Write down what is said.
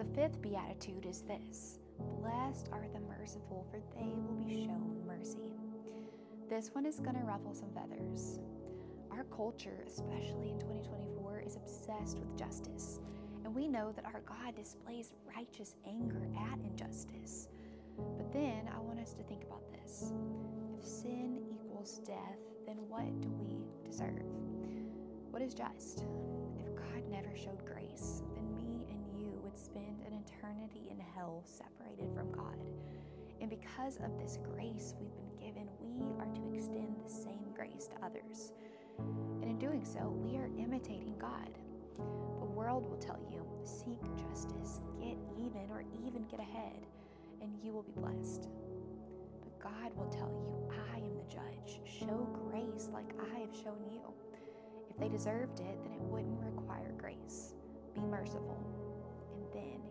The fifth beatitude is this: blessed are the merciful, for they will be shown mercy. This one is going to ruffle some feathers. Our culture, especially in 2024, is obsessed with justice. And we know that our God displays righteous anger at injustice. But then I want us to think about this. If sin equals death, then what do we deserve? What is just? If God never showed grace, then me and you would spend an eternity in hell separated from God. And because of this grace we've been given, we are to extend the same grace to others. And in doing so, we are imitating God. The world will tell you, seek justice, get even, or even get ahead, and you will be blessed. But God will tell you, I am the judge. Show grace like I have shown you. If they deserved it, then it wouldn't require grace. Be merciful, and then